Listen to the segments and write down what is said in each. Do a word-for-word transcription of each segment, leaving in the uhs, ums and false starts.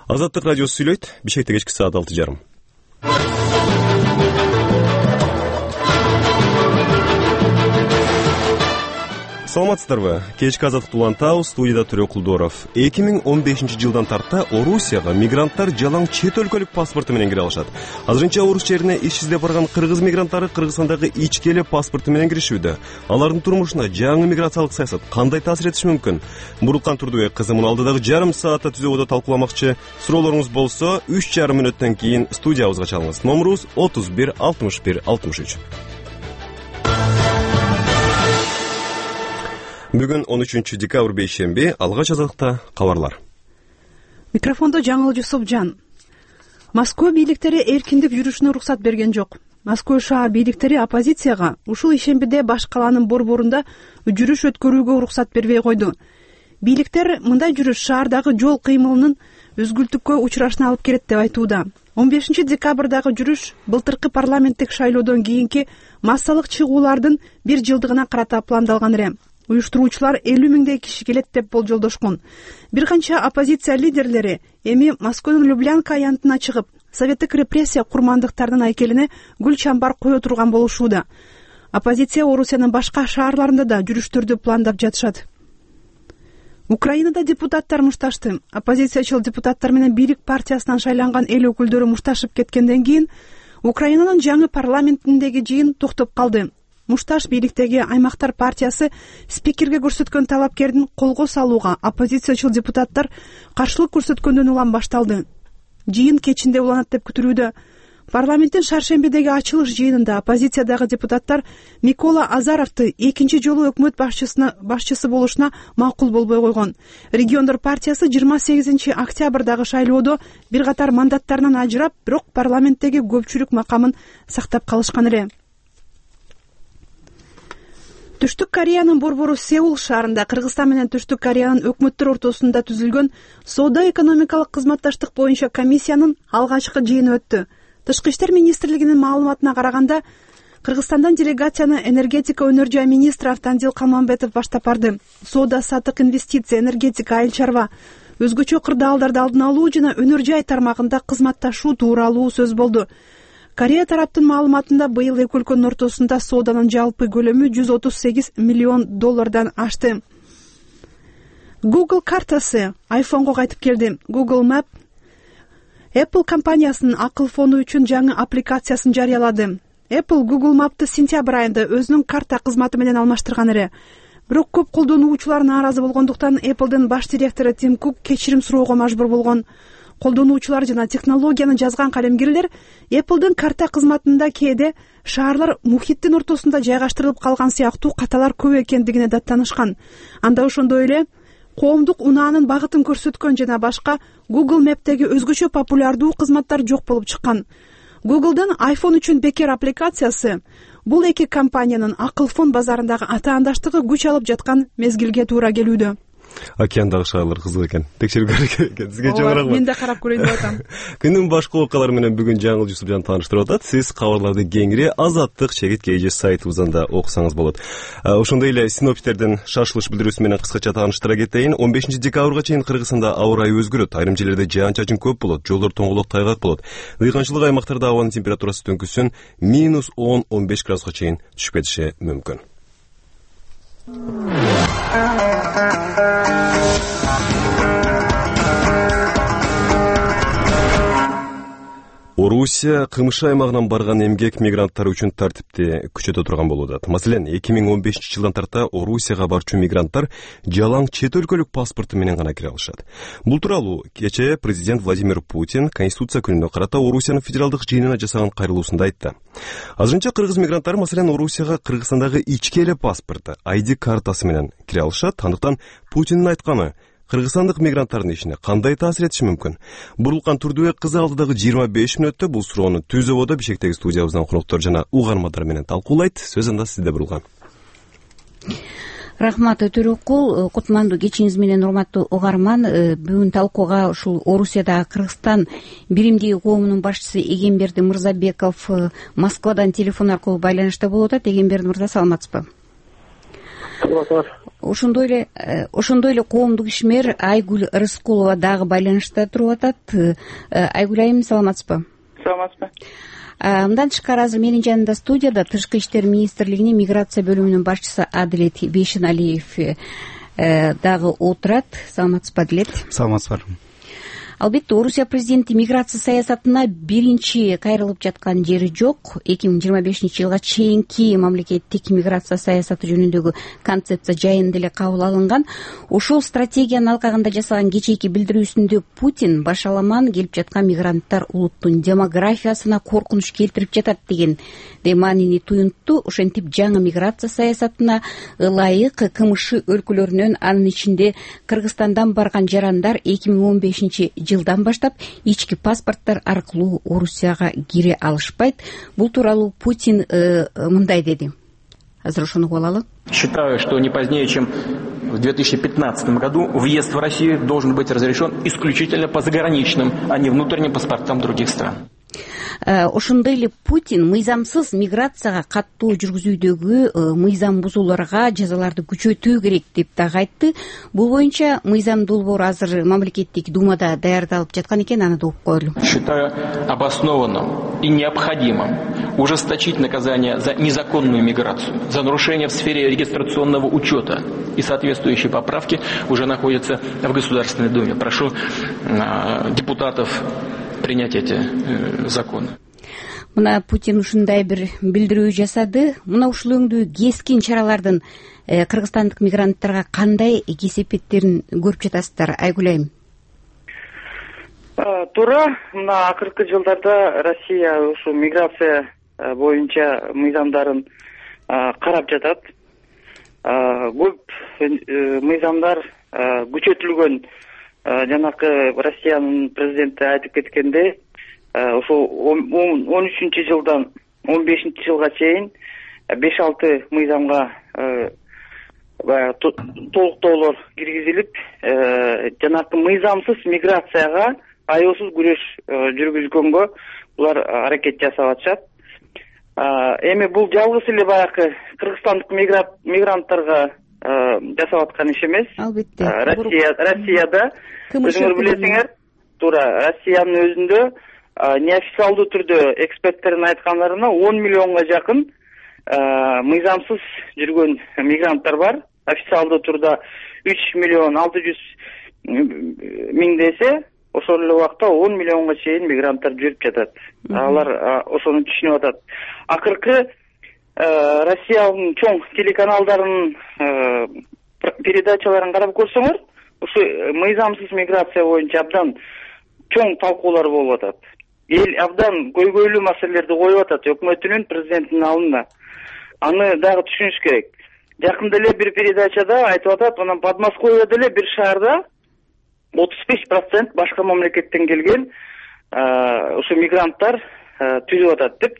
Азаттык радиосу сүйлөйт. Бишкекте кечки саат алты жарым. Саламатсыздарбы? Кечки азаттыкты улантабыз, студияда Төрө Кулдоров. эки миң он бешинчи жылдан тарта Орусияга мигранттар жалаң чет өлкөлүк паспорту менен кире алышат. Азырынча Орус жерине иш издеп барган кыргыз мигранттары Кыргызстандагы ички эле паспорту менен киришүүдө. Алардын турмушуна жаңы миграциялык саясат кандай таасир этиши мүмкүн? Буруткан Турдубек кызы муну алдыдагы жарым саатта түзүүдө талкууламакчы. Суроолоруңуз болсо үч жарым мүнөттөн кийин студиябызга чалыңыз. Номерубуз отуз бир алтымыш бир алтымыш үч. Бүгүн он үчүнчү декабрь бейшемби, алгач азаттыкта кабарлар. Микрофондо Жаңыл Жусупжан. Москва бийликтери эркиндик жүрүшүнө уруксат берген жок. Москва шаар бийликтери оппозицияга ушул ишембиде баш калаанын борборунда жүрүш өткөрүүгө уруксат бербей койду. Бийликтер мындай жүрүш шаардагы жол кыймылынын өзгүлтүккө учурашына алып келет деп айтууда. он бешинчи декабрдагы жүрүш былтыркы парламенттик шайлоодон кийинки массалык чыгуулардын бир жылдыгына карата пландалган эле. Уюштуруучулар элүү миңдей киши келет деп болжолдошкон. Бир канча оппозиция лидерлери эми Москванын Люблянка аянтына чыгып, советтик репрессия курмандыктарынын айкелине гүл чамбар кое турган болушууда. Оппозиция Орусиянын башка шаарларында да жүрүштөрдү пландап жатышат. Украинада депутаттар мушташты. Оппозициячыл депутаттар менен бийлик партиясынан шайланган эл өкүлдөрү мушташып кеткенден кийин Украинанын жаңы парламентиндеги жыйын токтоп калды. Мушташ бийликтеги Аймактар партиясы спикерге көрсөткөн талапкердин колго салууга оппозициячыл депутаттар каршылык көрсөткөндөн улам башталды. Жыйын кечинде уланат деп күтүлүүдө. Парламенттин шаршембидеги ачылыш жыйынында оппозициядагы депутаттар Микола Азаровду экинчи жолу өкмөт башчысына башчысы болушуна макул болбой койгон. Региондор партиясы жыйырма сегизинчи октябрдагы шайлоодо бир катар мандаттарынан ажырап, бирок парламенттеги көпчүлүк макамын сактап калышкан эле. Түштүк Кореянын борбору Сеул шаарында Кыргызстан менен Түштүк Кореянын өкмөттөр ортосунда түзүлгөн соода-экономикалык кызматташтык боюнча комиссиянын алгачкы жыйыны өттү. Тышкы иштер министрлигинин маалыматына караганда, Кыргызстандан делегацияны энергетика өнөр жай министри Автандил Калманбетов баштап барды. Соода, сатык, инвестиция, энергетика, айыл чарба, өзгөчө кырдаалдарды алдын алуу жана өнөр жай тармагында кызматташуу тууралуу сөз болду. Корея тараптын маалыматында быйыл эки өлкөнүн ортосунда сооданын жалпы көлөмү жүз отуз сегиз миллион доллардан ашты. Google картасы айфонго кайтып келди. Google Map Apple компаниясынын акыл фону үчүн жаңы аппликациясын жарыялады. Apple Google Map'ты сентябрь айында өзүнүн карта кызматы менен алмаштырган эле. Бирок көп колдонуучулар нааразы болгондуктан Apple'дын баш директору Тим Кук кечирим суроого мажбур болгон. Колдонуучулар жана технологияны жазган калемгерлер Apple'дын карта кызматында кээде шаарлар мухиттин ортосунда жайгаштырылып калган сыяктуу каталар көп экендигине даттанышкан. Анда ошондой эле коомдук унаанын багытын көрсөткөн жана башка Google Map'теги өзгөчө популярдуу кызматтар жок болуп чыккан. Google'дын iPhone үчүн бекер аппликациясы бул эки компаниянын акыл фон базарындагы атаандаштыгы күч алып жаткан мезгилге туура келүүдө. Океандагы шаарлар кызык экен. Текшерип көрөк экен. Сизге чоң рахмат. Мен да карап көрөйүн деп атам. Күндүн башка окуялары менен бүгүн Жаңыл Жусупжан тааныштырып атат. Сиз кабарларды кеңири Азаттык чегит кейжи сайтыбыздан да окусаңыз болот. Ошондой эле синоптиктердин шашылыш билдирүүсү менен кыскача тааныштыра кетейин. он бешинчи декабрга чейин Кыргызстанда аба ырайы өзгөрөт. Айрым жерлерде жаан-чачын көп болот, жолдор тоңголок тайгак болот. Ыйганчылык аймактарда абанын температурасы түнкүсүн минус он он беш градуска чейин түшүп кетиши мүмкүн. Орусия кымыш аймагынан барган эмгек мигранттар үчүн тартипти күчөтө турган болууда. Маселен, эки миң он бешинчи жылдан тарта Орусияга барчу мигранттар жалаң чет өлкөлүк паспорту менен гана кире алышат. Бул тууралуу кечээ президент Владимир Путин Конституция күнүнө карата Орусиянын федералдык жыйынына жасаган кайрылуусунда айтты. Азырынча кыргыз мигранттары маселен Орусияга Кыргызстандагы ички эле паспорту, ай ди картасы менен кире алышат. Андыктан Путиндин айтканы Кыргызстандык мигранттардын ишине кандай таасир этиши мүмкүн? Буруткан Турдубек кызы алдыдагы жыйырма беш мүнөттө бул суроону түзүүбодо Бишкектеги студиябыздан коноктор жана угармандар менен талкуулайт. Сөз анда сизде, Бурулган. Рахмат Төрөкул, кутмандуу кечиңиз менен урматтуу угарман. Бүгүн талкууга ушул Орусиядагы Кыргызстан биримдиги коомунун башчысы Эгемберди Мырзабеков Москвадан телефон аркылуу байланышта болуп атат. Эгемберди мырза, саламатсызбы? ошондой эле ошондой эле коомдук ишмер Айгүл Рыскулова дагы байланышта туруп атат. Айгүл айым, саламатсызбы? Саламатсызбы. Мындан тышкары азыр менин жанымда студияда Тышкы иштер министрлигинин миграция бөлүмүнүн башчысы Адилет Бейшеналиев дагы отурат. Саламатсызбы, Адилет? Саламатсызбы. Албетте, Орусия президенти миграция саясатына биринчи кайрылып жаткан жери жок. эки миң жыйырма бешинчи жылга чейинки мамлекеттик миграция саясаты жөнүндөгү концепция жайында эле кабыл алынган. Ошол стратегиянын алкагында жасаган кечээки билдирүүсүндө Путин башаламан келип жаткан мигранттар улуттун демографиясына коркунуч келтирип жатат деген маанини туюнтту. Ошентип жаңы миграция саясатына ылайык КМШ өлкөлөрүнөн, анын ичинде Кыргызстандан барган жарандар эки миң он бешинчи жылдан баштап ички паспорттор аркылуу Орусияга кире алышпайт. Бул тууралуу Путин мындай деди. Азыр ошону угуп алалы. Считаю, что не позднее, чем в две тысячи пятнадцатом году въезд в Россию должен быть разрешен исключительно по заграничным, а не внутренним паспортам других стран. Ошондой эле Путин мыйзамсыз миграцияга каттуу жүргүзүүдөгү мыйзам бузууларга жазаларды күчөтүү керек деп дагы айтты. Бул боюнча мыйзам долбоор азыр мамлекеттик думада даярдалып жаткан экен, аны да угуп коелу. Считаю обоснованным и необходимым ужесточить наказание за незаконную миграцию, за нарушение в сфере регистрационного учета, и соответствующие поправки уже находятся в Государственной Думе. Прошу э, депутатов принять эти э, законы. Мына Путин ушундай бир билдирүү жасады. Мына ушул өңдүү кескин чаралардын э, кыргызстандык мигранттарга кандай кесепеттерин көрүп жатасыздар, Айгүл айым? Туура, мына акыркы жылдарда Россия ушу миграция боюнча мыйзамдарын карап жатат. Көп мыйзамдар күчөтүлгөн. Жанакы Россиянын президенти айтып кеткендей, ошол он үчүнчү жылдан он бешинчи жылга чейин беш алты мыйзамга толуктоолор киргизилип, жанакы мыйзамсыз миграцияга аеосуз күрөш жүргүзгөнгө булар аракет жасап атышат. Эми бул жалгыз эле баягы кыргызстандык мигранттарга жасап аткан иш эмес. Албетте. Россия Россияда өзүңөр билесиңер, туура Россиянын өзүндө неофициалдуу түрдө эксперттердин айткандарына он миллионго жакын мыйзамсыз жүргөн мигранттар бар. Официалдуу турда үч миллион алты жүз миң десе, ошол эле убакта он миллионго чейин мигранттар жүрүп жатат. Алар ошону түшүнүп атат. Акыркы Россиянын чоң телеканалдарынын передачаларын карап көрсөңөр, ушу мыйзамсыз миграция боюнча абдан чоң талкуулар болуп атат. Эл абдан көйгөйлүү маселелерди коюп атат өкмөтүнүн, президенттин алдына. Аны дагы түшүнүш керек. Жакында эле бир передачада айтып атат, анан Подмосковьеде эле бир шаарда отуз беш процент башка мамлекеттен келген ушу мигранттар түзүп атат деп.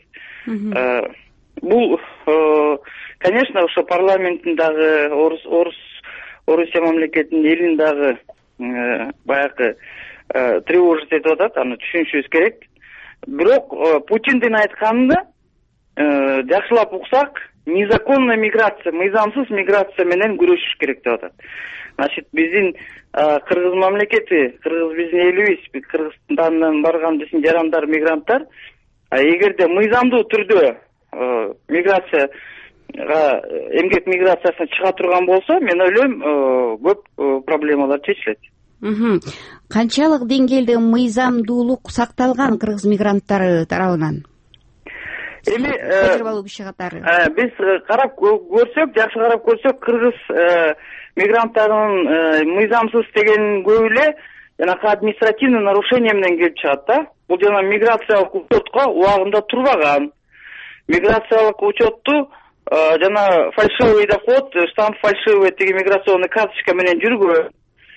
Бул, конечно, ошо парламенттин дагы Орус Орусия мамлекетинин элин дагы баягы тревожить этип атат, аны түшүнүшүбүз керек. Бирок Путиндин айтканында жакшылап уксак, незаконная миграция, мыйзамсыз миграция менен күрөшүш керек деп атат. Значит, биздин кыргыз мамлекети, кыргыз биздин элибиз, Кыргызстандан барган биздин жарандар, мигранттар, эгерде мыйзамдуу түрдө миграцияга, эмгек миграциясына чыга турган болсо, мен ойлойм, көп проблемалар чечилет. Канчалык деңгээлде мыйзамдуулук сакталган кыргыз мигранттары тарабынан? Эми тажрыйбалуу киши катары. Биз карап көрсөк, жакшы карап көрсөк, кыргыз мигранттарынын мыйзамсыз деген көп эле жанакы административный нарушение менен келип чыгат да. Бул жана миграциялык учетко убагында турбаган. Миграциялык учетту жана фальшивый доход, штамп фальшивый теги миграционный карточка менен жүргөн.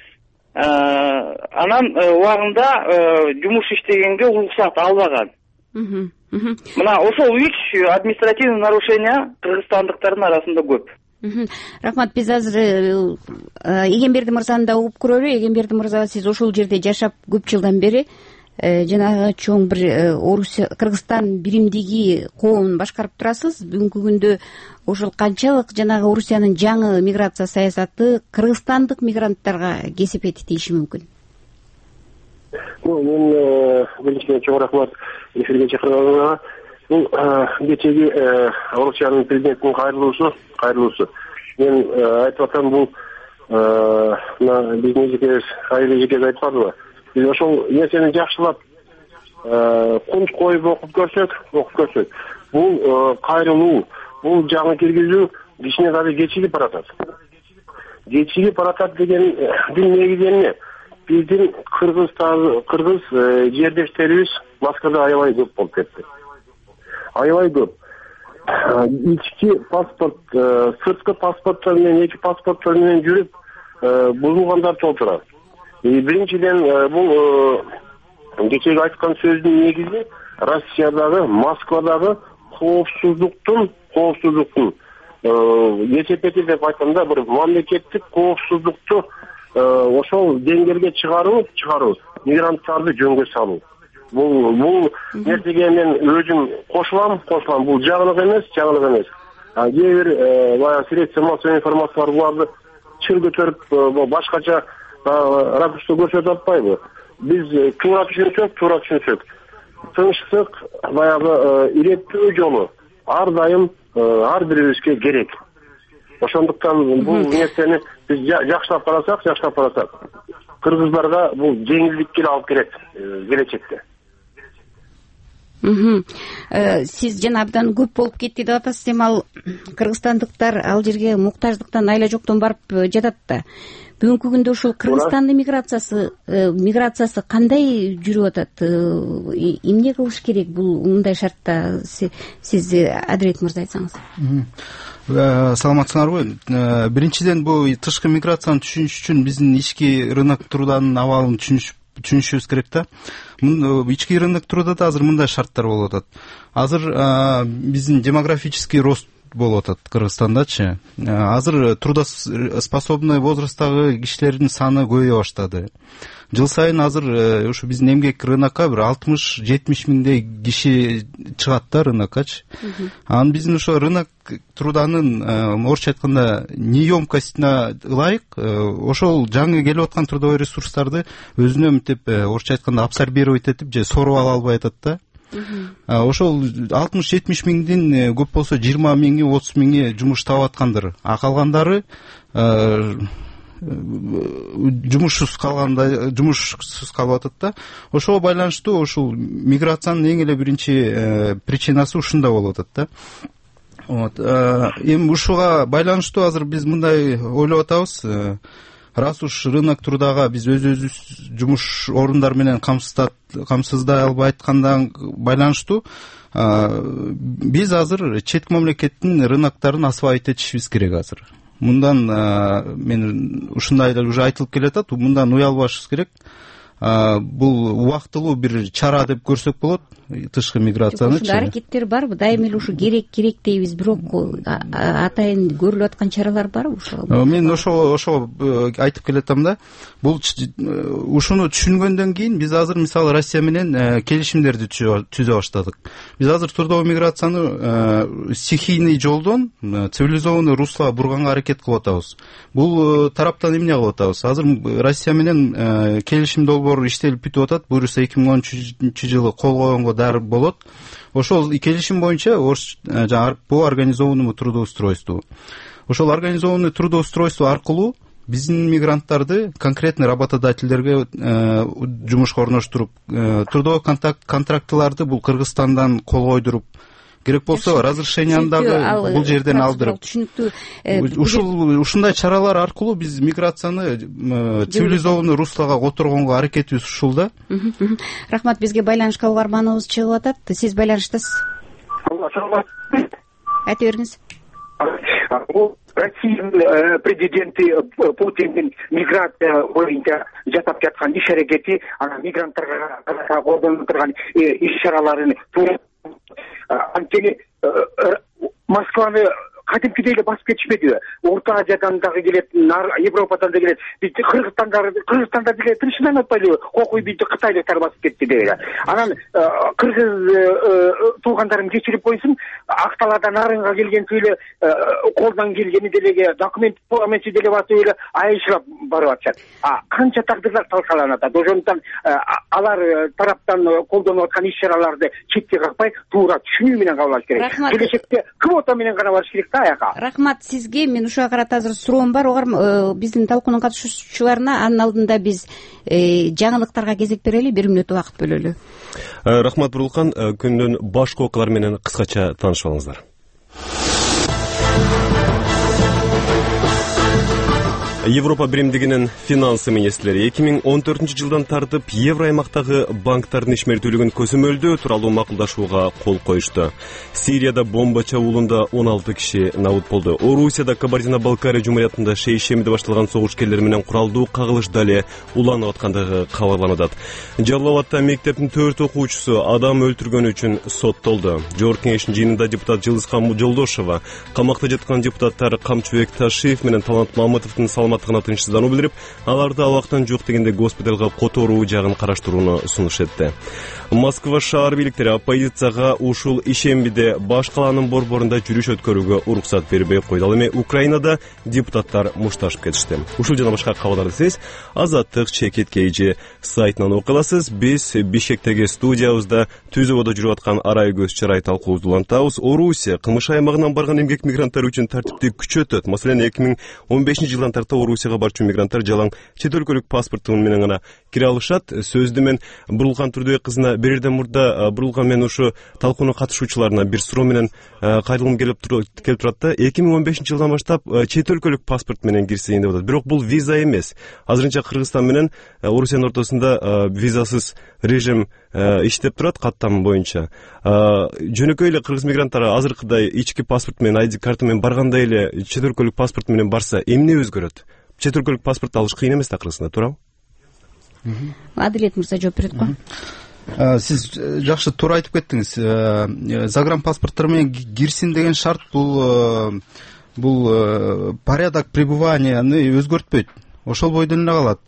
Анан убагында жумуш иштегенге уруксат албаган. Мына ошол үч административный нарушение кыргызстандыктардын арасында көп. Рахмат, биз азыр Эгемберди мырзаны да угуп көрөлү. Эгемберди мырза, сиз ошол жерде жашап көп жылдан бери жанагы чоң бир Орусия, Кыргызстан биримдиги коомун башкарып турасыз. Бүгүнкү күндө ошол канчалык жанагы Орусиянын жаңы миграция саясаты кыргызстандык мигранттарга кесепети тийиши мүмкүн? Мен биринчиден чоң рахмат эфирге чакырганыңарга. Бул кечеги Орусиянын президентинин кайрылуусу, кайрылуусу. Мен айтып атам, бул мына биздин эжекебиз Айыл эжекебиз айтпадыбы? Биз ошол нерсени жакшылап кунт коюп окуп көрсөк, окуп көрсөк, бул кайрылуу, бул жаңы киргизүү кичине дагы кечигип баратат. Кечигип баратат дегендин негизи эмне? Биздин Кыргызстан, кыргыз жердештерибиз Москвада аябай көп болуп кетти. Аябай көп. Ички паспорт, сырткы паспорттор менен, эки паспорттор менен жүрүп, бузулгандар толтурат. Биринчиден, бул кечеги айткан сөздүн негизи Россиядагы, Москвадагы коопсуздуктун, коопсуздуктун кесепети деп айтканда, бир мамлекеттик коопсуздукту ошол деңгээлге чыгаруу, чыгаруу, мигранттарды жөнгө салуу. Бул бул нерсеге мен өзүм кошулам, кошулам. Бул жаңылык эмес, жаңылык эмес. А кээ бир баягы средства массовой информациялар буларды чыр көтөрүп, башкача ракурста көрсөтүп атпайбы? Биз туура түшүнсөк, туура түшүнсөк, тынчтык, баягы иреттөө жолу ар дайым ар бирибизге керек. Ошондуктан бул нерсени биз жакшылап карасак, жакшылап карасак, кыргыздарга бул жеңилдикке алып келет келечекте. Сиз жана абдан көп болуп кетти деп атасыз, эми ал кыргызстандыктар ал жерге муктаждыктан айла жоктон барып жатат да. Бүгүнкү күндө ушул Кыргызстандын миграциясы миграциясы кандай жүрүп атат? Эмне кылыш керек бул мындай шартта? Сиз Адырет мырза айтсаңыз. Саламатсыңарбы? Биринчиден бул тышкы миграцияны түшүнүш үчүн биздин ички рынок труданын абалын түшүнүш түшүнүшүбүз керек да. Ички рынок труда азыр мындай шарттар болуп атат. Азыр биздин демографический рост болуп атат Кыргызстандачы. Азыр трудоспособный возрасттагы кишилердин саны көбөйө баштады. Жыл сайын азыр ушу биздин эмгек рынокко бир алтымыш жетимиш миңдей киши чыгат да рыноккачы. Анан биздин ошо рынок труданын орусча айтканда неемкостуна ылайык ошол жаңы келип аткан трудовой ресурстарды өзүнө мынтип орусча айтканда абсорбировать этип же соруп ала албай атат да. Ошол алтымыш жетимиш миңдин көп болсо жыйырма миңи отуз миңи жумуш таап аткандыр. А калгандары жумушсуз калганда жумушсуз калып атат да. Ошого байланыштуу ушул миграциянын эң эле биринчи причинасы ушунда болуп атат да. Вот. Эми ушуга байланыштуу азыр биз мындай ойлоп атабыз. Раз уж рынок трудага биз өзүбүз жумуш орундар менен камсыздай албай аткандан байланыштуу биз азыр чет мамлекеттин рыноктарын освоить этишибиз керек азыр. Мындан мен ушундай уже айтылып келатат, мындан уялбашыбыз керек. Бул убактылуу бир чара деп көрсөк болот, тышкы миграцияны. Ушул аракеттер барбы? Дайыма эле ушу керек керек дейбиз, бирок атайын көрүлүп аткан чаралар барбы ушул? Мен ошо ошо айтып келатам да. Бул ушуну түшүнгөндөн кийин биз азыр мисалы Россия менен келишимдерди түзө баштадык. Биз азыр трудовой миграцияны стихийный жолдон цивилизованный русло бурганга аракет кылып атабыз. Бул тараптан эмне кылып атабыз? Азыр Россия менен келишим долбоор иштелип бүтүп атат. Буюрса эки миң он үчүнчү жылы кол койгонго дар болот. Ошол келишим боюнча по организованному трудоустройству. Ошол организованный трудоустройство аркылуу биздин мигранттарды конкретный работодательдерге жумушка орноштуруп, трудовой контрактыларды бул Кыргызстандан кол койдуруп, керек болсо разрешенияны дагы бул жерден алдырып, ушул ушундай чаралар аркылуу биз миграцияны цивилизованный руслого которгонго аракетибиз ушул да. Рахмат, бизге байланышка угарманыбыз чыгып атат. Сиз байланыштасыз. Айта бериңиз. Россиянын президенти Путиндин миграция боюнча жасап жаткан иш аракети, анан мигранттарга карата колдонуп турган иш чараларын туура анткени Москваны кадимкидей эле басып кетишпедиби? Орто Азиядан дагы келет, Европадан да келет. Биз Кыргызстандар Кыргызстанда деле тынчынан атпайлыбы? Кокуй бизди кытайлыктар басып кетти деп эле. Анан кыргыз туугандарым кечирип койсун, Акталардан Нарынга келген эле колдон келгени деле документ менчи деле басып эле айшылап барып атышат. А канча тагдырлар талкаланат. Ошондуктан алар тараптан колдонуп аткан иш-чараларды четке какпай, туура түшүнүү менен кабыл керек. Келечекте квота менен гана барыш керек да аяка. Рахмат сизге. Мен ушуга карата азыр суроом бар. Огар биздин талкуунун катышуучуларына анын алдында биз жаңылыктарга кезек берели, бир мүнөт убакыт бөлөлү. Рахмат Бурулкан, күндүн башкы окуялары менен кыскача таанышып алыңыздар. Европа биримдигинин финансы министрлери эки миң он төртүнчү жылдан тартып евро аймактагы банктардын ишмердүүлүгүн көзөмөлдөө тууралуу макулдашууга кол коюшту. Сирияда бомба чабуулунда он алты киши набут болду. Орусияда Кабардино-Балкария жумуриятында шейшемиде башталган согушкерлер менен куралдуу кагылыш дале уланып аткандыгы кабарланып атат. Жалал Абадта мектептин төрт окуучусу адам өлтүргөнү үчүн соттолду. Жогорку кеңештин жыйынында депутат Жылыскан Жолдошова, камакта жаткан депутаттар Камчыбек Ташиев менен Талант Мамытовдун саламаттыгына тынчсыздануу билдирип, аларды абактан жок дегенде госпиталга которуу жагын караштырууну сунуш этти. Москва шаар бийликтери оппозицияга ушул ишембиде баш калаанын борборунда жүрүш өткөрүүгө уруксат бербей койду. Ал эми Украинада депутаттар мушташып кетишти. Ушул жана башка кабарларды сиз Азаттык чекит кейжи сайтынан окуй аласыз. Биз Бишкектеги студиябызда түзүүбөдө жүрүп аткан арай көз чарай талкуубузду улантабыз. Орусия кылмыш аймагынан барган эмгек мигранттар үчүн тартипти күчөтөт. Маселен, эки миң он бешинчи жылдан тарта Орусияга барчу мигранттар жалаң чет өлкөлүк паспорту менен гана кире алышат. Сөздү мен Бурулкан Турдубек кызына берерден мурда Бурулкан, мен ушу талкуунун катышуучуларына бир суроо менен кайрылгым келип келип турат да. эки миң он бешинчи жылдан баштап чет өлкөлүк паспорт менен кирсейин деп атат. Бирок бул виза эмес. Азырынча Кыргызстан менен Орусиянын ортосунда визасыз режим иштеп турат каттам боюнча. Жөнөкөй эле кыргыз мигранттары азыркыдай ички паспорт менен, ай ди карта менен баргандай эле чет өлкөлүк паспорт менен барса эмне өзгөрөт? Чет өлкөлүк паспорт алыш кыйын эмес да Кыргызстанда, туурабы? Адилет мырза жооп берет го. Сиз жакшы туура айтып кеттиңиз. Загранпаспорттор менен кирсин деген шарт бул бул порядок пребыванияны өзгөртпөйт. Ошол бойдон эле калат.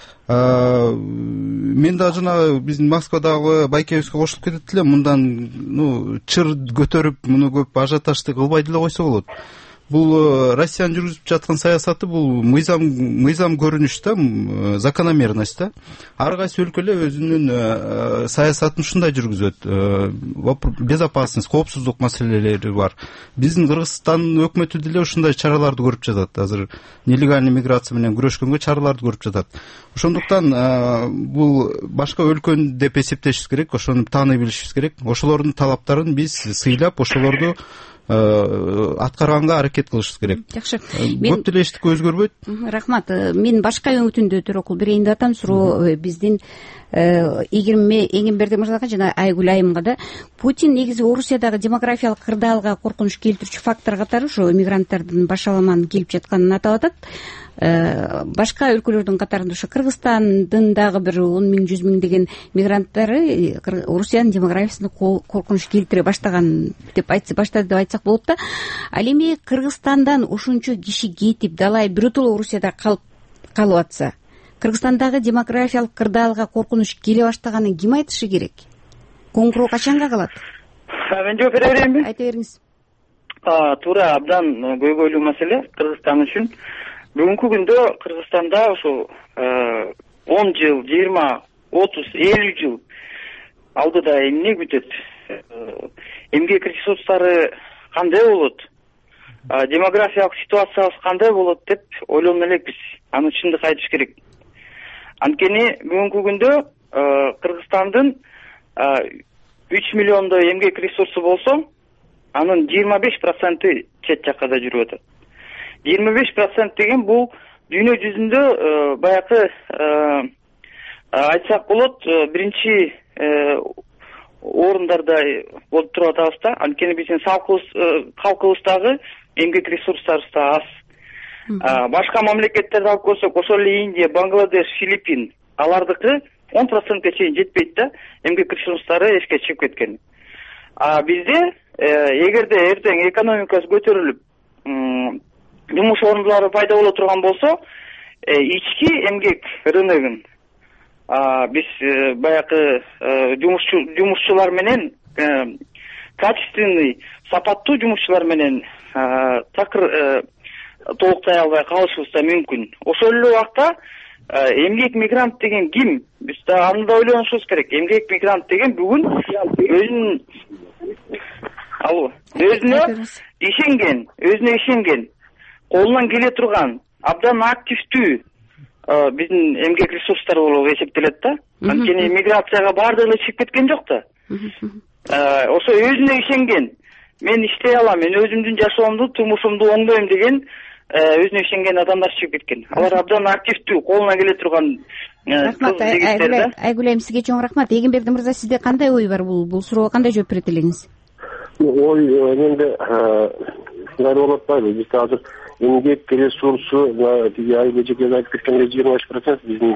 Мен да жана биздин Москвадагы байкебизге кошулуп кетет элем. Мындан ну чыр көтөрүп, муну көп ажиотажды кылбай деле койсо болот. Бул Россиянын жүргүзүп жаткан саясаты бул мыйзам мыйзам көрүнүш да, закономерность да. Ар кайсы өлкө эле өзүнүн саясатын ушундай жүргүзөт. Безопасность, коопсуздук маселелери бар. Биздин Кыргызстан өкмөтү деле ушундай чараларды көрүп жатат. Азыр нелегальный миграция менен күрөшкөнгө чараларды көрүп жатат. Ошондуктан бул башка өлкөнү деп эсептешибиз керек, ошону тааный билишибиз керек. Ошолордун талаптарын биз сыйлап, ошолорду аткарганга аракет кылышыбыз керек. Жакшы. Көп деле эчтеке өзгөрбөйт. Рахмат. Мен башка үмүтүндө төрөкул берейин деп атам. Суроо биздин Игирме Эңемберди мырзага жана Айгүл айымга да. Путин негизи Орусиядагы демографиялык кырдаалга коркунуч келтирүүчү фактор катары ушу мигранттардын башаламан келип жатканын атап атат. Башка өлкөлөрдүн катарында ушу Кыргызстандын дагы бир он миң жүз миңдеген мигранттары Орусиянын демографиясына коркунуч келтире баштаган деп айтса баштады деп айтсак болот да. Ал эми Кыргызстандан ушунча киши кетип далай биротоло Орусияда калып калып атса, Кыргызстандагы демографиялык кырдаалга коркунуч келе баштаганын ким айтышы керек? Коңгуроо качанга калат? Мен жооп бере берейинби? Айта бериңиз. Туура, абдан көйгөйлүү маселе Кыргызстан үчүн. Бүгүнкү күндө Кыргызстанда ошо он жыл, жыйырма, отуз, элүү жыл алдыда эмне күтөт? Эмгек ресурстары кандай болот? Демографиялык ситуациябыз кандай болот деп ойлону элекпиз. Аны чындык айтыш керек. Анткени бүгүнкү күндө Кыргызстандын үч миллиондой эмгек ресурсу болсо, анын жыйырма беш проценти чет жакка да жүрүп атат. жыйырма беш процент деген бул дүйнө жүзүндө баягы айтсак болот биринчи орундарда болуп туруп атабыз да. Анткени биздин калкыбыздагы эмгек ресурстарыбыз да аз. Башка мамлекеттерди алып көрсөк, ошол эле Индия, Бангладеш, Филиппин, алардыкы он процентке чейин жетпейт да, эмгек ресурстары эшикке чыгып кеткен. А бизде эгерде эртең экономикасы көтөрүлүп, жумуш орундары пайда боло турган болсо, ички эмгек рыногун биз баягы жумушчулар менен, качественный, сапаттуу жумушчулар менен такыр толуктай албай калышыбыз да мүмкүн. Ошол эле убакта эмгек мигрант деген ким? Биз да аны да ойлонушубуз керек. Эмгек мигрант деген бүгүн өзүнүн алуу өзүнө ишенген, өзүнө ишенген, колунан келе турган, абдан активдүү биздин эмгек ресурстар болуп эсептелет да. Анткени миграцияга баардыгы чыгып кеткен жок да. Ошо өзүнө ишенген, мен иштей алам, мен өзүмдүн жашоомду, турмушумду оңдойм деген өзүнө ишенген адамдар чыгып кеткен. Алар абдан активдүү, колуна келе турган кыз жигиттер да. Айгүл айым, сизге чоң рахмат. Эгемберди мырза, сизде кандай ой бар? Бул бул суроого кандай жооп берет элеңиз? Ой, менде ушундай болуп атпайбы? Бизде азыр эмгек ресурсу тиги айгы жеке айтып кеткендей жыйырма беш процент биздин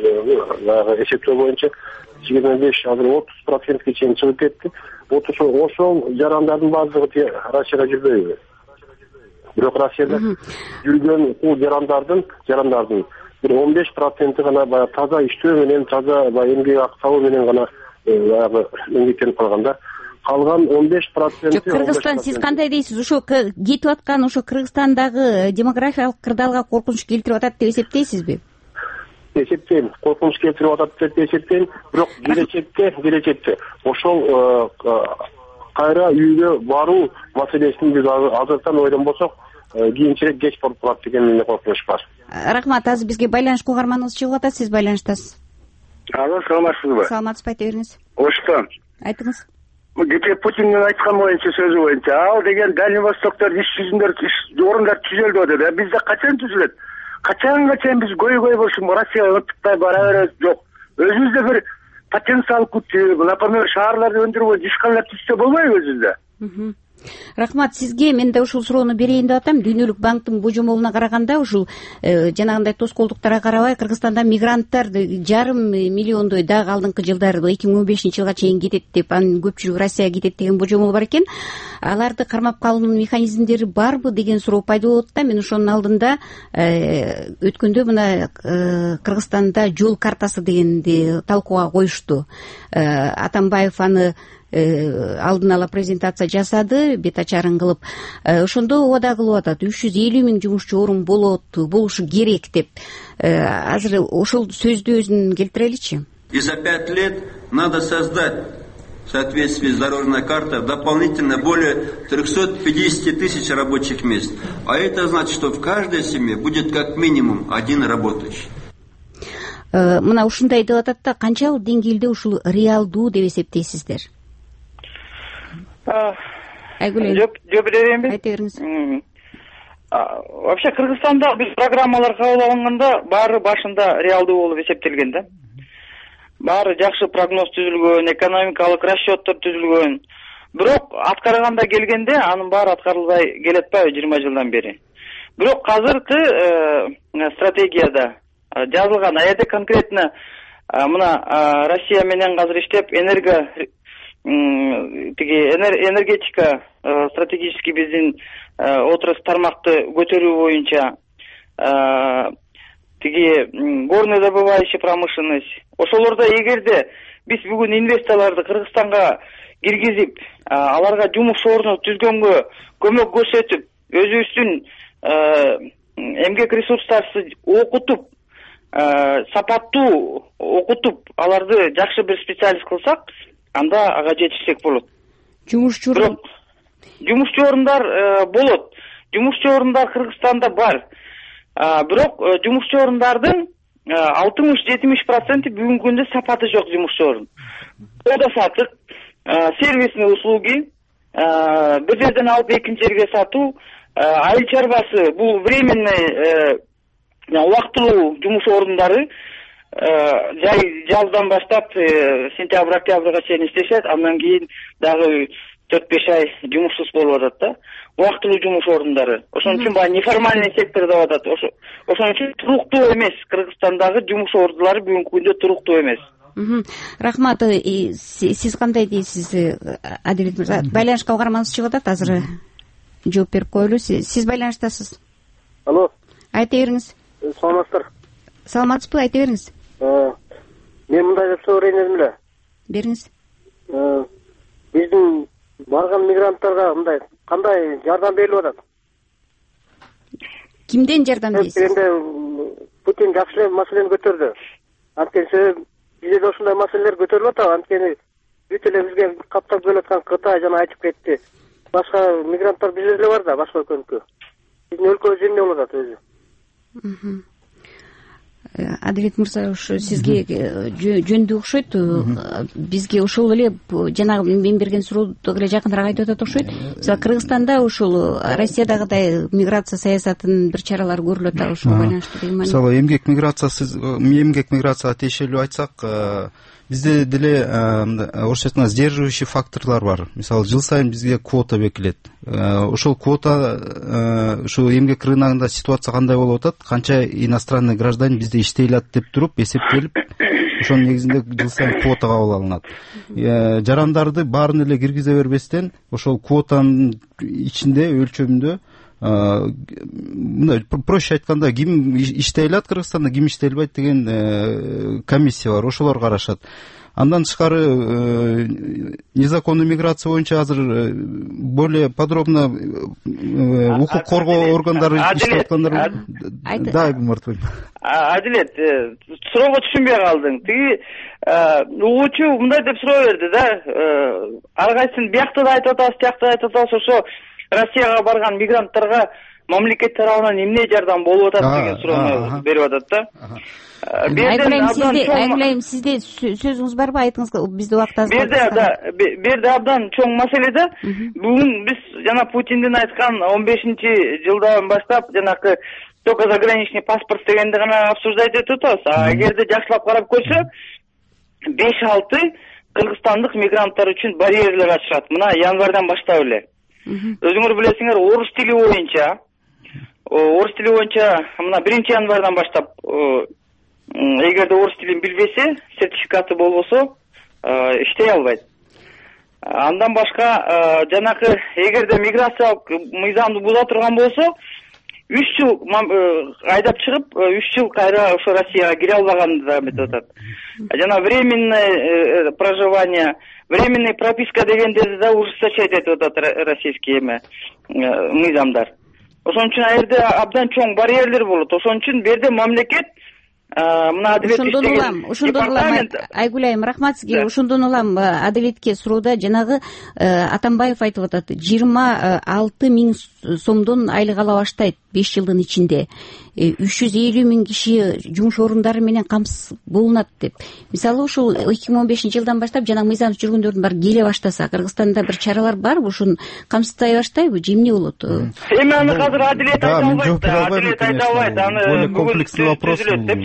баягы эсептөө боюнча жыйырма беш азыр отуз процентке чейин чыгып кетти. Ошол жарандардын баардыгы Россияда жүрбөйбү? Бирок Россияда жүргөн бул жарандардын жарандардын бир он беш проценти гана баягы таза иштөө менен, таза баягы эмгек актабы менен гана баягы эмгектенип калганда, калган он беш проценти Кыргызстан, сиз кандай дейсиз? Ошо кетип аткан ошо Кыргызстандагы демографиялык кырдаалга коркунуч келтирип атат деп эсептейсизби? Эсептейм, коркунуч келтирип атат деп эсептейм, бирок келечекте, келечекте ошол кайра үйгө баруу маселесин биз азыртан ойлонбосок, кийинчерээк кеч болуп калат деген менде коркунуч бар. Рахмат. Азыр бизге байланыш угарманыбыз чыгып атат, сиз байланыштасыз. Алло, саламатсызбы? Саламатсызбы, айта бериңиз. Ошто? Айтыңыз. Кечээ Путиндин айткан боюнча, сөзү боюнча, ал деген Дальний Востокто иш жүзүндөр, иш орундар түзөлдү деп. Бизде качан түзүлөт? Качанга чейин биз көй-көй болушун Россияга ынтыкпай бара беребиз? Жок. Өзүбүздө бир потенциал күтүп, например, шаарларды өндүрүүгө ишканалар түзсө болбойбу өзүбүздө? Рахмат сизге. Мен да ушул суроону берейин деп атам. Дүйнөлүк банктын божомолуна караганда, ушул жанагындай тоскоолдуктарга карабай, Кыргызстанда мигранттар жарым миллиондой дагы алдыңкы жылдары эки миң он бешинчи жылга чейин кетет деп, анын көпчүлүгү Россияга кетет деген божомол бар экен. Аларды кармап калуунун механизмдери барбы деген суроо пайда болот да. Мен ошонун алдында өткөндө мына Кыргызстанда жол картасы дегенди талкууга коюшту. Атамбаев аны алдын ала презентация жасады, бет ачарын кылып. Ошондо убада кылып атат, үч жүз элүү миң жумушчу орун болот, болушу керек деп. Азыр ошол сөздү өзүн келтиреличи. И за пять лет надо создать в соответствии с дорожной картой дополнительно более триста пятьдесят тысяч рабочих мест. А это значит, что в каждой семье будет как минимум один работающий. Мына ушундай деп атат да, канчалык деңгээлде ушул реалдуу деп эсептейсиздер? Айгүл, жооп берейинби? Айта бериңиз. Вообще Кыргызстанда биз программалар кабыл алынганда баары башында реалдуу болуп эсептелген да. Баары жакшы прогноз түзүлгөн, экономикалык расчеттор түзүлгөн. Бирок аткарганда келгенде анын баары аткарылбай келатпайбы жыйырма жылдан бери. Бирок азыркы стратегияда жазылган, а жерде конкретно мына Россия менен азыр иштеп энерго тиги энергетика стратегический биздин отрасль тармакты көтөрүү боюнча тиги горнодобывающая промышленность, ошолордо эгерде биз бүгүн инвесторлорду Кыргызстанга киргизип, аларга жумуш орну түзгөнгө көмөк көрсөтүп, өзүбүздүн эмгек ресурстарын окутуп, сапаттуу окутуп, аларды жакшы бир специалист кылсак, анда ага жетишсек болот. Жумушчу орун жумушчу орундар болот. Жумушчу орундар Кыргызстанда бар. Бирок жумушчу орундардын алтымыш жетимиш проценти бүгүнкү күндө сапаты жок жумушчу орун. Ода сатык, сервисный услуги, бир жерден алып экинчи жерге сатуу, айыл чарбасы, бул временный убактылуу жумуш орундары жай жаздан баштап сентябрь октябрга чейин иштешет, андан кийин дагы төрт беш ай жумушсуз болуп атат да. Убактылуу жумуш орундары. Ошон үчүн баягы неформальный сектор деп атат. Ошон үчүн туруктуу эмес, Кыргызстандагы жумуш ордулары бүгүнкү күндө туруктуу эмес. Рахмат. Сиз кандай дейсиз, Адилет мырза? Байланышка угарманыбыз чыгып атат азыр. жооп берип коелу. Сиз байланыштасыз. Алло. Айта бериңиз. Саламатсыздар. Саламатсызбы, айта бериңиз. Мен мындай деп сурайын элем эле. Бериңиз. Биздин барган мигранттарга мындай кандай жардам берилип атат? Кимден жардам дейсиз? Эми Путин жакшы эле маселени көтөрдү. Анткени бизде да ушундай маселелер көтөрүлүп атат. Анткени бүт эле бизге каптап келип аткан Кытай жана айтып кетти. Башка мигранттар бизде деле бар да, башка өлкөнүкү. Биздин өлкөбүз эмне болуп атат өзү? Адилет мырза, ушу сизге жөндөй окшойт. Бизге ошол эле жанагы мен берген сурооду эле жакыныраак айтып атат окшойт. Мисалы Кыргызстанда ушул Россиядагыдай миграция саясатынын бир чаралары көрүлүп атат, ошого байланыштуу деген маани. Мисалы эмгек миграциясы, эмгек миграцияга тиешелүү айтсак, бизде деле орусча айтканда сдерживающий факторлор бар. Мисалы жыл сайын бизге квота бекилет. Ошол квота ушу эмгек рыногунда ситуация кандай болуп атат, канча иностранный гражданин бизде иштей алат деп туруп эсептелип, ошонун негизинде жыл сайын квота кабыл алынат. Жарандарды баарын эле киргизе бербестен ошол квотанын ичинде, өлчөмүндө, мындай проще айтканда, ким иштей алат Кыргызстанда, ким иштей албайт деген комиссия бар, ошолор карашат. Андан тышкары незаконный миграция боюнча азыр более подробно укук коргоо органдары иштеп аткандар. Да, Мартин. Адилет, суроого түшүнбөй калдың. Тиги угуучу мындай деп суроо берди да, ар кайсын биякта да айтып атабыз, тиякта да айтып атабыз, ошо Россияга барган мигранттарга мамлекет тарабынан эмне жардам болуп атат деген суроону берип атат да. Айгүлайым, сизде сөзүңүз барбы? Айтыңыз, бизде убакыт аз. Берде абдан чоң маселе да. Бүгүн биз жана Путиндин айткан он бешинчи жылдан баштап жанакы только заграничный паспорт дегенди гана обсуждать этип атабыз. А эгерде жакшылап карап көрсөк, беш алты кыргызстандык мигранттар үчүн барьерлер ачылат. Мына январдан баштап эле. Өзүңөр билесиңер, орус тили боюнча, орус тили боюнча мына биринчи январдан баштап, эгерде орус тилин билбесе, сертификаты болбосо, иштей албайт. Андан башка жанакы эгерде миграциялык мыйзамды буза турган болсо, үч жыл айдап чыгып, үч жыл кайра ошо Россияга кире албаганды да эметип атат. Жана временное проживание, временная прописка дегендерди да ужесточать этип атат российский эме мыйзамдар. Ошон үчүн ал жерде абдан чоң барьерлер болот. Ошон үчүн бу жерде мамлекет мына Адилет ошондон улам, ошондон улам Айгүлайым, рахмат сизге. Ошондон улам Адилетке суроода жанагы Атамбаев айтып атат, жыйырма алты миң сомдон айлык ала баштайт беш жылдын ичинде. үч жүз элүү миң киши жумуш орундары менен камсыз болунат деп. Мисалы ушул эки миң он бешинчи жылдан баштап жана мыйзам жүргөндөрдүн баары келе баштаса, Кыргызстанда бир чаралар барбы? Ушун камсыздай баштайбы? Же эмне болот? Эми аны азыр Адилет айта албайт. Адилет айта албайт. Аны комплексный вопрос.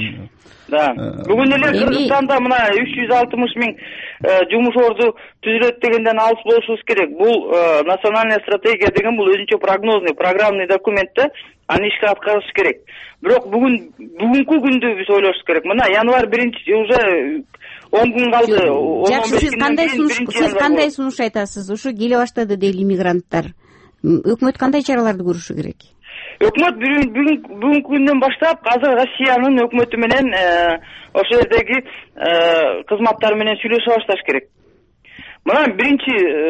Да. Бүгүн эле Кыргызстанда мына үч жүз алтымыш миң жумуш орду түзүлөт дегенден алыс болушубуз керек. Бул национальная стратегия деген бул өзүнчө прогнозный, программный документ да, аны ишке аткарыш керек. Бирок бүгүн бүгүнкү күндү биз ойлошубуз керек. Мына январь биринчи уже он күн калды. Жакшы, сиз кандай сунуш, сиз кандай сунуш айтасыз? Ушу келе баштады дейли мигранттар. Өкмөт кандай чараларды көрүшү керек? Өкмөт бүгүнкү күндөн баштап азыр Россиянын өкмөтү менен ошол жердеги кызматтар менен сүйлөшө башташ керек. Мына биринчи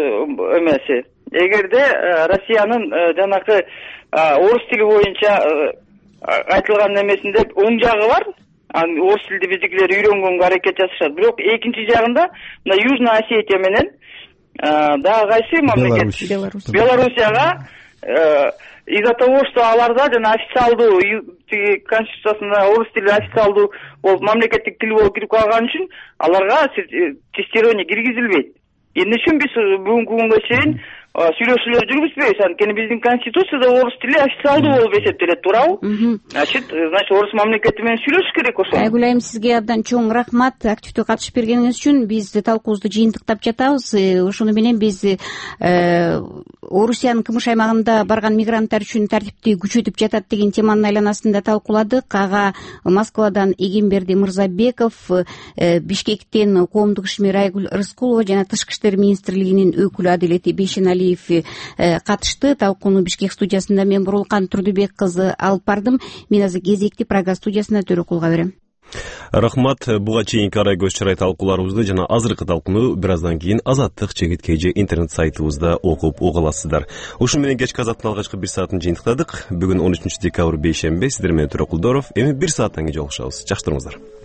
эмеси, эгерде Россиянын жанакы орус тили боюнча айтылган эмесинде оң жагы бар, орус тилди биздикилер үйрөнгөнгө аракет жасашат. Бирок экинчи жагында мына Южная Осетия менен дагы кайсы мамлекет Белоруссияга из-за того, что аларда жана официалдуу конституциясында орус тили официалдуу болуп мамлекеттик тил болуп кирип калган үчүн аларга тестирование киргизилбейт. Эмне үчүн биз бүгүнкү күнгө чейин сүйлөшүүлөр жүргүзбөйбүз? Анткени биздин конституцияда орус тили официалдуу болуп эсептелет, туурабы? Значит, значит, орус мамлекети менен сүйлөшүш керек ошо. Айгүлайым, сизге абдан чоң рахмат активдүү катышып бергениңиз үчүн. Биз талкуубузду жыйынтыктап жатабыз. Ошону менен биз Орусиянын кымыш аймагында барган мигранттар үчүн тартипти күчөтүп жатат деген теманын айланасында талкууладык. Ага Москвадан Эгемберди Мырзабеков, Бишкектен коомдук ишмер Айгүл Рыскулова жана Тышкы иштер министрлигинин өкүлү Адилет Бейшеналиева нуралиев катышты. Талкууну Бишкек студиясында мен Бурулкан Турдубек кызы алып бардым. Мен азыр кезекти Прага студиясына Төрөкулга берем. Рахмат. Буга чейинки арай көз чырай талкууларыбызды жана азыркы талкууну бир аздан кийин Азаттык чегит кж интернет сайтыбызда окуп уга аласыздар. Ушун менен кечки Азаттын алгачкы бир саатын жыйынтыктадык. Бүгүн он үчүнчү декабрь бейшемби. Сиздер менен Төрөкулдоров. Эми бир сааттан кийин жолугушабыз. Жакшы туруңуздар.